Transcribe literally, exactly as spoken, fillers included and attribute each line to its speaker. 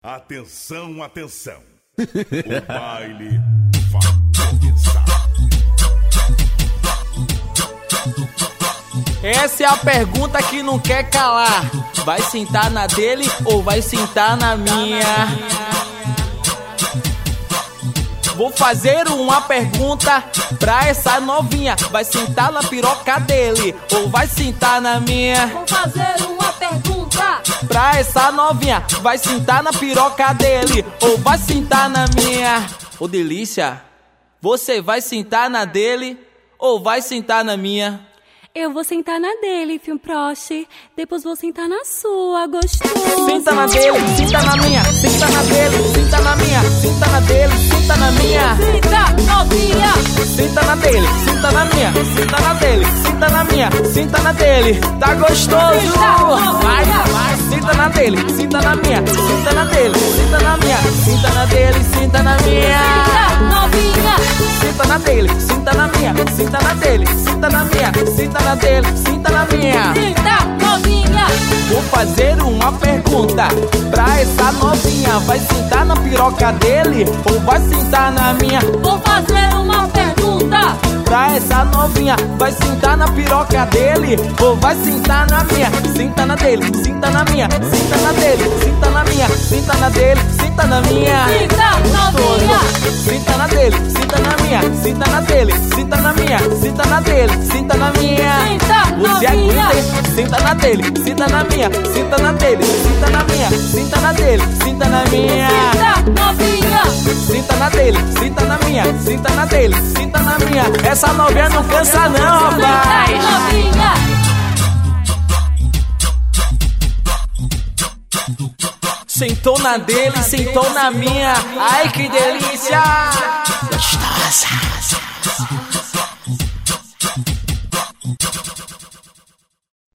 Speaker 1: Atenção, atenção. O baile vai começar.
Speaker 2: Essa é a pergunta que não quer calar. Vai sentar na dele ou vai sentar na minha? Vou fazer uma pergunta pra essa novinha. Vai sentar na piroca dele ou vai sentar na minha?
Speaker 3: Vou fazer uma pergunta
Speaker 2: pra essa novinha. Vai sentar na piroca dele ou vai sentar na minha? Ô delícia, você vai sentar na dele ou vai sentar na minha?
Speaker 3: Eu vou sentar na dele, filho proche. Depois vou sentar na sua, gostoso.
Speaker 2: Senta na dele, senta na minha. Senta na dele, senta na minha. Senta na dele, senta na minha.
Speaker 3: Senta, novinha.
Speaker 2: Senta na dele, senta na minha. Senta na dele, senta na minha. Senta na dele, tá gostoso. Vai, vai, senta na dele, senta na minha. Senta na dele, senta na minha. Senta na dele, senta na minha.
Speaker 3: Senta, novinha.
Speaker 2: Senta na dele, senta na minha. Senta na dele, senta na minha. Senta na dele, senta na minha.
Speaker 3: Senta, novinha.
Speaker 2: Vou fazer uma pergunta pra essa novinha. Vai sentar na piroca dele ou vai sentar na minha?
Speaker 3: Vou fazer uma pergunta
Speaker 2: pra essa novinha. Vai sentar na piroca dele ou vai sentar na minha? Senta na dele, senta na minha. Senta na dele, senta na minha. Senta na dele, senta na minha.
Speaker 3: Senta, novinha.
Speaker 2: Senta na dele, senta na minha. Senta na dele, senta na minha. Senta na dele, senta na minha.
Speaker 3: Senta,
Speaker 2: Você
Speaker 3: novinha.
Speaker 2: aguenta? Senta na dele, senta na minha. Senta na dele, senta na minha. Senta na dele, senta na minha.
Speaker 3: Senta, novinha.
Speaker 2: Senta na dele, senta na minha. Senta na dele, senta na minha. Essa novinha não cansa não, rapaz.
Speaker 3: Senta, novinha.
Speaker 2: Sentou na dele, sentou na minha. Ai, que delícia! Gostosa!